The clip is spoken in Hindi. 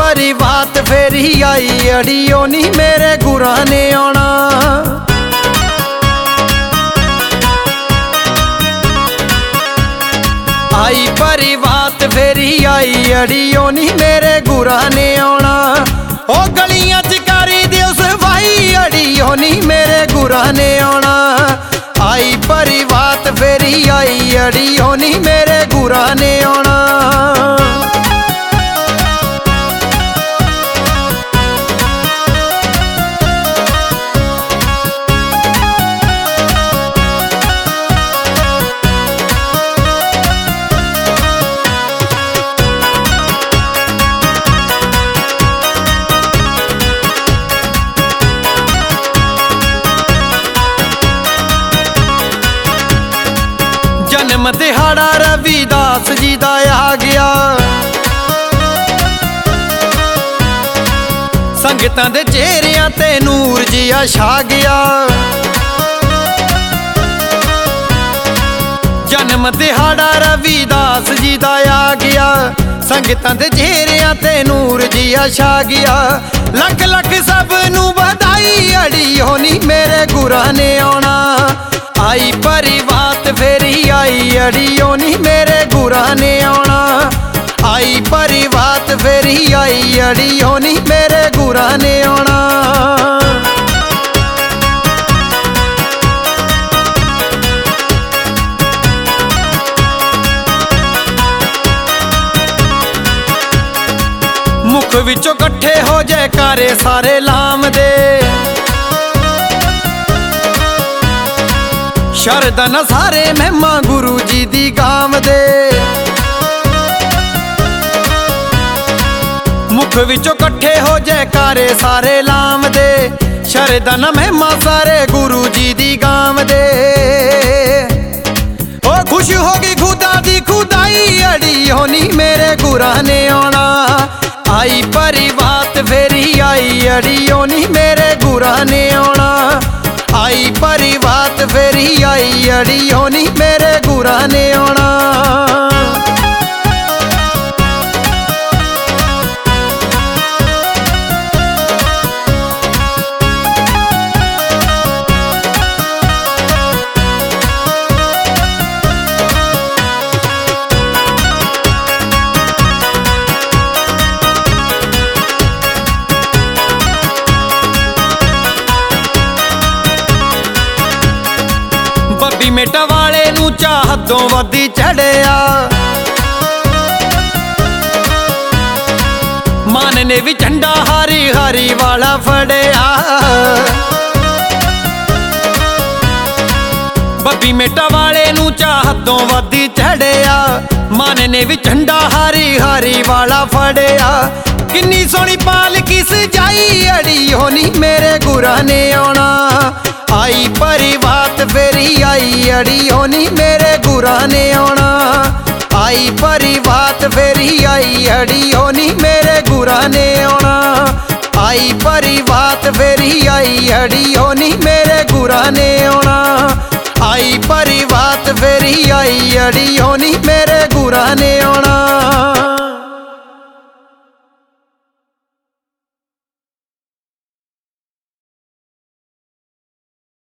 परी बात फेरी आई अड़ियो नी मेरे गुरां ने आना। आई परी बात फेरी आई अड़ियो नी मेरे गुरां ने आना। ओ गलियां च करी दियो सफाई अड़ियो नी मेरे गुरां ने आना। आई परी बात फेरी आई अड़ियो नी मेरे गुरां ने आना। जन्म दिहाड़ा रविदास जी दा आ गया। संगतां दे चेहरियां ते नूर जिया छा गया। जन्म दिहाड़ा रविदास जी दा आ गया। संगतां दे चेहरियां ते नूर जिया छा गया। लख लख सब नू बधाई अड़ियो नी मेरे गुरां ने आना। आई परी बात फेरी आई अड़ियो नी मेरे गुरां ने आना। आई परी बात फेरी आई अड़ियो नी मेरे गुरां ने आना। मुख विचों कट्ठे हो जयकारे सारे लाम दे। शरदा न सारे महिमा गुरु जी दी गाम दे। मुख विचों कट्ठे हो जयकारे सारे लाम दे। शरदा न महिमा सारे गुरु जी दी गाम दे। ओ खुश होगी खुदा दी खुदाई अड़ियो नी मेरे गुरां ने आना। आई परी बात फेरी आई अड़ियो नी मेरे गुरां ने आना। आई परी बात फेरी आई अड़ियो नी मेरे गुरां ने आना। बब्बी मेटा वाले नू चाहतों वधी चढ़िया। मान ने भी झंडा हारी हारी वाला फड़िया। बब्बी मेटा वाले नू चाहतों वधी चढ़िया। मान ने भी झंडा हारी हारी वाला फड़िया। किन्नी सोहनी पालकी सजाई अड़ियो नी मेरे गुरां ने आना। आई परी बात फेरी आई अड़ियो नी मेरे गुरां ने आना। आई परी बात फेरी आई अड़ियो नी मेरे गुरां ने आना। आई परी बात फेरी आई अड़ियो नी मेरे गुरां ने आना। आई परी बात फेरी आई अड़ियो नी मेरे गुरां ने आना।